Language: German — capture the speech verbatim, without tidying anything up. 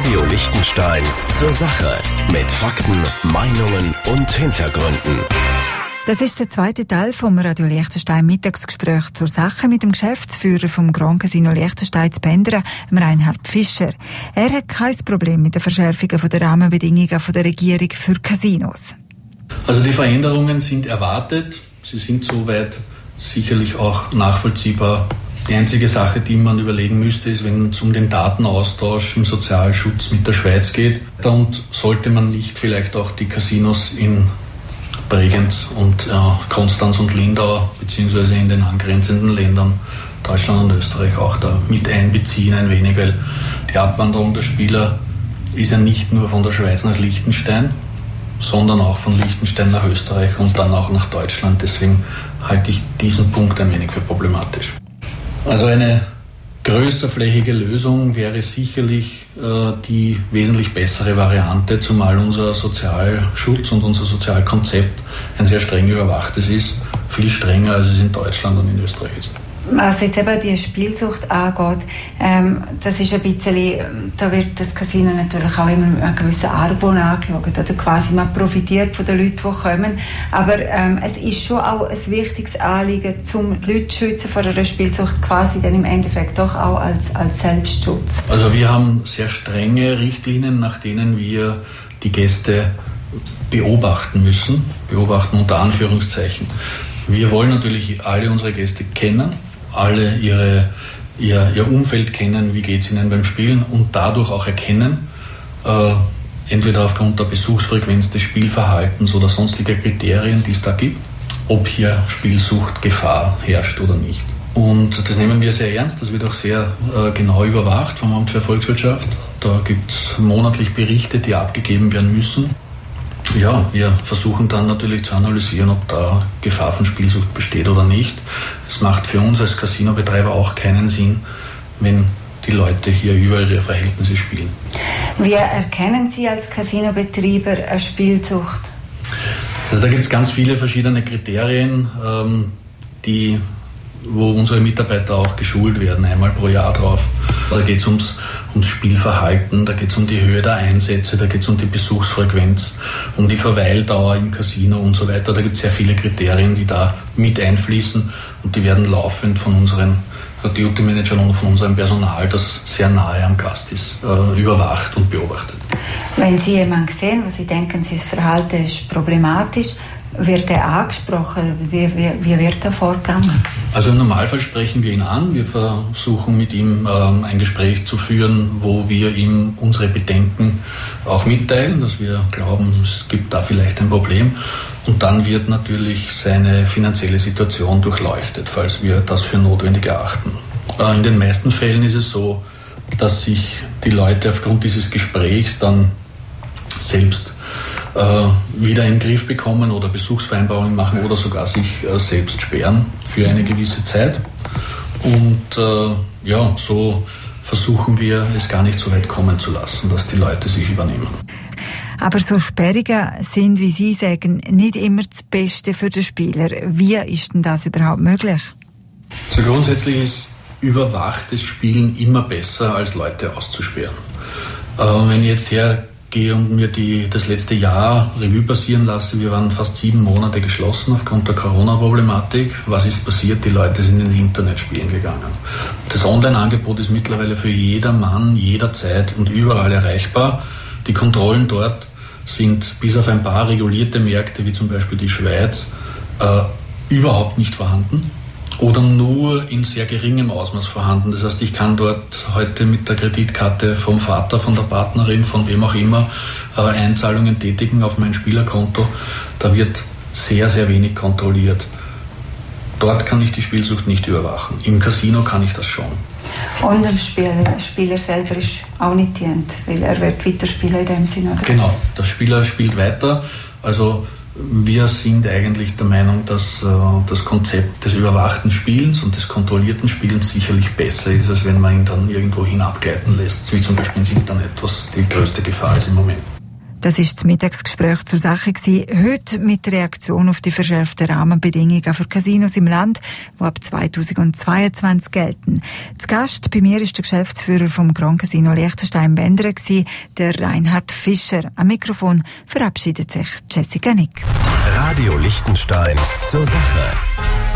Radio Liechtenstein zur Sache mit Fakten, Meinungen und Hintergründen. Das ist der zweite Teil vom Radio Liechtenstein Mittagsgespräch zur Sache mit dem Geschäftsführer vom Grand Casino Liechtenstein zu Bendera, Reinhard Pfischer. Er hat kein Problem mit der Verschärfung der Rahmenbedingungen der Regierung für Casinos. Also die Veränderungen sind erwartet. Sie sind soweit sicherlich auch nachvollziehbar. Die einzige Sache, die man überlegen müsste, ist, wenn es um den Datenaustausch im Sozialschutz mit der Schweiz geht. Und sollte man nicht vielleicht auch die Casinos in Bregenz und ja, Konstanz und Lindau beziehungsweise in den angrenzenden Ländern Deutschland und Österreich auch da mit einbeziehen ein wenig, weil die Abwanderung der Spieler ist ja nicht nur von der Schweiz nach Liechtenstein, sondern auch von Liechtenstein nach Österreich und dann auch nach Deutschland. Deswegen halte ich diesen Punkt ein wenig für problematisch. Also eine größerflächige Lösung wäre sicherlich äh, die wesentlich bessere Variante, zumal unser Sozialschutz und unser Sozialkonzept ein sehr streng überwachtes ist, viel strenger als es in Deutschland und in Österreich ist. Was jetzt eben die Spielsucht angeht, ähm, das ist ein bisschen, da wird das Casino natürlich auch immer mit einem gewissen Argwohn angeschaut, oder quasi man profitiert von den Leuten, die kommen, aber ähm, es ist schon auch ein wichtiges Anliegen, um die Leute zu schützen vor einer Spielsucht, quasi dann im Endeffekt doch auch als, als Selbstschutz. Also wir haben sehr strenge Richtlinien, nach denen wir die Gäste beobachten müssen, beobachten unter Anführungszeichen. Wir wollen natürlich alle unsere Gäste kennen, alle ihre, ihr, ihr Umfeld kennen, wie geht es ihnen beim Spielen und dadurch auch erkennen, äh, entweder aufgrund der Besuchsfrequenz des Spielverhaltens oder sonstiger Kriterien, die es da gibt, ob hier Spielsuchtgefahr herrscht oder nicht. Und das nehmen wir sehr ernst, das wird auch sehr äh, genau überwacht vom Amt für Volkswirtschaft. Da gibt es monatlich Berichte, die abgegeben werden müssen. Ja, wir versuchen dann natürlich zu analysieren, ob da Gefahr von Spielsucht besteht oder nicht. Es macht für uns als Casinobetreiber auch keinen Sinn, wenn die Leute hier über ihre Verhältnisse spielen. Wie erkennen Sie als Casinobetreiber eine Spielsucht? Also da gibt es ganz viele verschiedene Kriterien, ähm, die, wo unsere Mitarbeiter auch geschult werden, einmal pro Jahr drauf. Da geht es ums, ums Spielverhalten, da geht es um die Höhe der Einsätze, da geht es um die Besuchsfrequenz, um die Verweildauer im Casino und so weiter. Da gibt es sehr viele Kriterien, die da mit einfließen und die werden laufend von unseren Duty-Managern und von unserem Personal, das sehr nahe am Gast ist, äh, überwacht und beobachtet. Wenn Sie jemanden sehen, wo Sie denken, sein Verhalten ist problematisch, wird er angesprochen? Wie, wie, wie wird er vorgegangen? Also im Normalfall sprechen wir ihn an. Wir versuchen mit ihm ähm, ein Gespräch zu führen, wo wir ihm unsere Bedenken auch mitteilen, dass wir glauben, es gibt da vielleicht ein Problem. Und dann wird natürlich seine finanzielle Situation durchleuchtet, falls wir das für notwendig erachten. Äh, in den meisten Fällen ist es so, dass sich die Leute aufgrund dieses Gesprächs dann selbst wieder in den Griff bekommen oder Besuchsvereinbarungen machen oder sogar sich äh, selbst sperren für eine gewisse Zeit. Und äh, ja, so versuchen wir, es gar nicht so weit kommen zu lassen, dass die Leute sich übernehmen. Aber so Sperrungen sind, wie Sie sagen, nicht immer das Beste für den Spieler. Wie ist denn das überhaupt möglich? Also grundsätzlich ist überwachtes Spielen immer besser, als Leute auszusperren. Äh, wenn ich jetzt her gehe und mir die, das letzte Jahr Revue passieren lasse. Wir waren fast sieben Monate geschlossen aufgrund der Corona-Problematik. Was ist passiert? Die Leute sind ins Internet spielen gegangen. Das Online-Angebot ist mittlerweile für jedermann, jederzeit und überall erreichbar. Die Kontrollen dort sind bis auf ein paar regulierte Märkte, wie zum Beispiel die Schweiz, äh, überhaupt nicht vorhanden. Oder nur in sehr geringem Ausmaß vorhanden. Das heißt, ich kann dort heute mit der Kreditkarte vom Vater, von der Partnerin, von wem auch immer, äh, Einzahlungen tätigen auf mein Spielerkonto. Da wird sehr, sehr wenig kontrolliert. Dort kann ich die Spielsucht nicht überwachen. Im Casino kann ich das schon. Und dem Spieler, Spieler selber ist auch nicht dient, weil er wird weiterspielen in dem Sinne. Oder? Genau, der Spieler spielt weiter. Also wir sind eigentlich der Meinung, dass äh, das Konzept des überwachten Spielens und des kontrollierten Spielens sicherlich besser ist, als wenn man ihn dann irgendwo hinabgleiten lässt, wie zum Beispiel ins Internet, was die größte Gefahr ist im Moment. Das ist das Mittagsgespräch zur Sache gewesen. Heute mit Reaktion auf die verschärften Rahmenbedingungen für Casinos im Land, die ab zweitausendzweiundzwanzig gelten. Zu Gast bei mir ist der Geschäftsführer vom Grand Casino Liechtenstein-Bendera, der Reinhard Fischer. Am Mikrofon verabschiedet sich Jessica Nick. Radio Liechtenstein zur Sache.